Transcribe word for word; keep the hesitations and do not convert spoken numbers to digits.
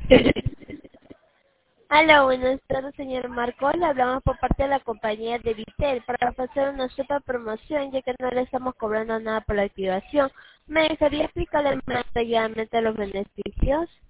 Hola, buenas tardes, señor Marco. Le hablamos por parte de la compañía de Vitel para hacer una super promoción, ya que no le estamos cobrando nada por la activación. ¿Me dejaría explicarle más detalladamente los beneficios?